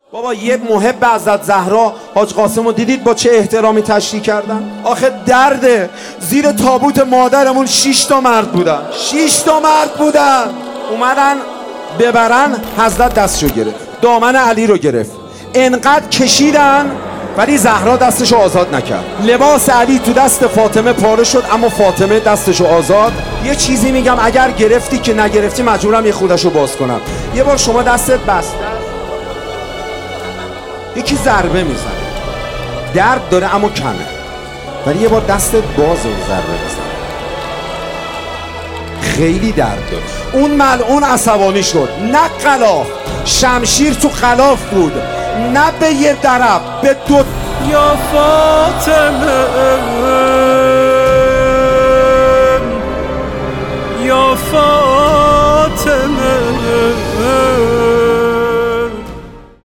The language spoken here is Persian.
بابا یه محب حضرت زهرا حاج قاسم رو دیدید با چه احترامی تشریح کردن؟ آخه درده زیر تابوت مادرمون 6 تا مرد بودن، 6 تا مرد بودن اومدن ببرن، حضرت دستشو گرفت، دامن علی رو گرفت، انقدر کشیدن ولی زهرا دستشو آزاد نکرد. لباس علی تو دست فاطمه پاره شد اما فاطمه دستشو آزاد. یه چیزی میگم، اگر گرفتی که نگرفتی مجبورم یه خودشو باز کنم. یه بار شما دستت بسته یکی ضربه میزنه، درد داره اما کمه، ولی یه بار دستت بازه و ضربه میزنه خیلی درد داره. اون ملعون عصبانی شد، نه غلاف، شمشیر تو غلاف بود، نه به یه درب، به دو. یا فاطمه یا فاطمه